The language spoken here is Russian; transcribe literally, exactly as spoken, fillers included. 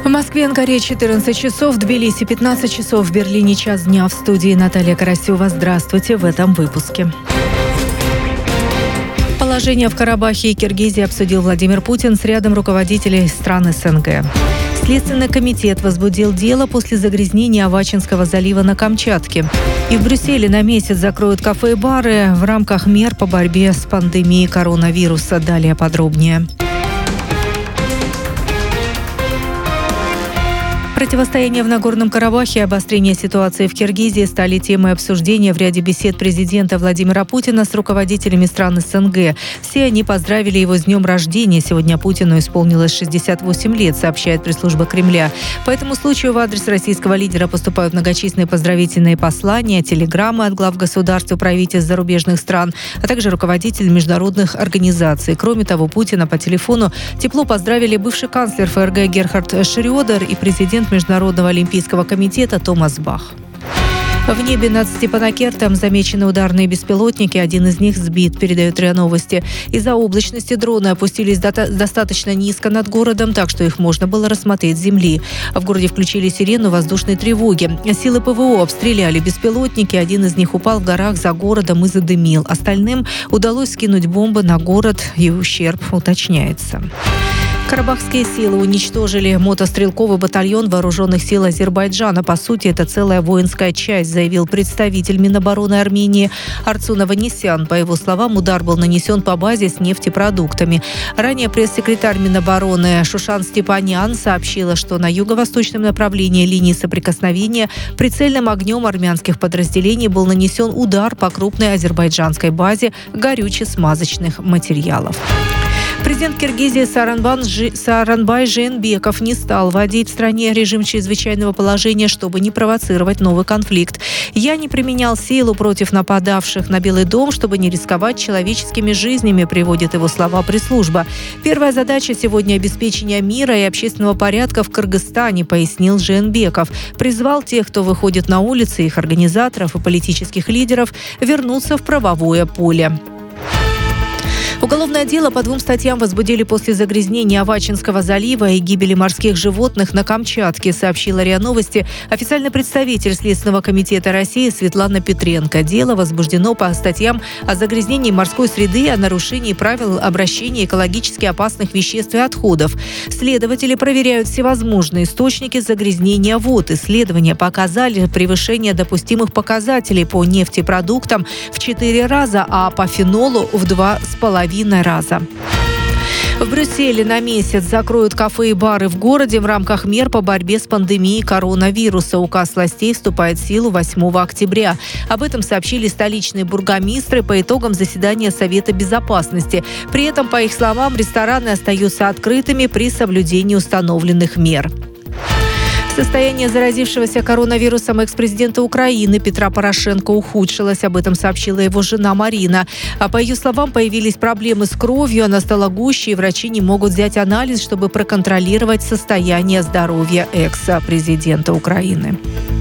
В Москве, Анкаре четырнадцать часов, в Тбилиси пятнадцать часов, в Берлине час дня. В студии Наталья Карасева. Здравствуйте в этом выпуске. Положение в Карабахе и Киргизии обсудил Владимир Путин с рядом руководителей стран СНГ. Следственный комитет возбудил дело после загрязнения Авачинского залива на Камчатке. И в Брюсселе на месяц закроют кафе и бары в рамках мер по борьбе с пандемией коронавируса. Далее подробнее. Противостояние в Нагорном Карабахе и обострение ситуации в Киргизии стали темой обсуждения в ряде бесед президента Владимира Путина с руководителями стран СНГ. Все они поздравили его с днем рождения. Сегодня Путину исполнилось шестьдесят восемь лет, сообщает пресс-служба Кремля. По этому случаю в адрес российского лидера поступают многочисленные поздравительные послания, телеграммы от глав государств и правительств зарубежных стран, а также руководителей международных организаций. Кроме того, Путина по телефону тепло поздравили бывший канцлер ФРГ Герхард Шрёдер и президент Международного олимпийского комитета Томас Бах. В небе над Степанакертом замечены ударные беспилотники. Один из них сбит, передают РИА Новости. Из-за облачности дроны опустились до- достаточно низко над городом, так что их можно было рассмотреть с земли. В городе включили сирену воздушной тревоги. Силы ПВО обстреляли беспилотники. Один из них упал в горах за городом и задымил. Остальным удалось скинуть бомбы на город, и ущерб уточняется. Карабахские силы уничтожили мотострелковый батальон вооруженных сил Азербайджана. По сути, это целая воинская часть, заявил представитель Минобороны Армении Арцун Аванесян. По его словам, удар был нанесен по базе с нефтепродуктами. Ранее пресс-секретарь Минобороны Шушан Степанян сообщила, что на юго-восточном направлении линии соприкосновения прицельным огнем армянских подразделений был нанесен удар по крупной азербайджанской базе горюче-смазочных материалов. Президент Киргизии Сооронбай, Жи... Сооронбай Жээнбеков не стал вводить в стране режим чрезвычайного положения, чтобы не провоцировать новый конфликт. «Я не применял силу против нападавших на Белый дом, чтобы не рисковать человеческими жизнями», приводит его слова пресс-служба. «Первая задача сегодня обеспечение мира и общественного порядка в Кыргызстане», пояснил Жээнбеков. Призвал тех, кто выходит на улицы, их организаторов и политических лидеров, вернуться в правовое поле. Уголовное дело по двум статьям возбудили после загрязнения Авачинского залива и гибели морских животных на Камчатке, сообщила РИА Новости официальный представитель Следственного комитета России Светлана Петренко. Дело возбуждено по статьям о загрязнении морской среды, о нарушении правил обращения экологически опасных веществ и отходов. Следователи проверяют всевозможные источники загрязнения вод. Исследования показали превышение допустимых показателей по нефтепродуктам в четыре раза, а по фенолу в два с половиной раза. В Брюсселе на месяц закроют кафе и бары в городе в рамках мер по борьбе с пандемией коронавируса. Указ властей вступает в силу восьмого октября. Об этом сообщили столичные бургомистры по итогам заседания Совета безопасности. При этом, по их словам, рестораны остаются открытыми при соблюдении установленных мер. Состояние заразившегося коронавирусом экс-президента Украины Петра Порошенко ухудшилось. Об этом сообщила его жена Марина. А по ее словам, появились проблемы с кровью, она стала гуще, и врачи не могут взять анализ, чтобы проконтролировать состояние здоровья экс-президента Украины.